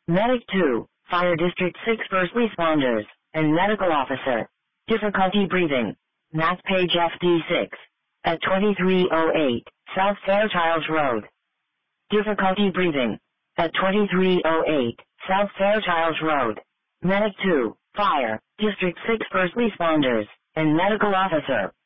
Medic 2, Fire District 6 first responders, and medical officer. Difficulty breathing. Math page FD6. At 2308, South Fairchilds Road. Difficulty breathing. At 2308, South Fairchilds Road. Medic 2, Fire, District 6 first responders, and medical officer.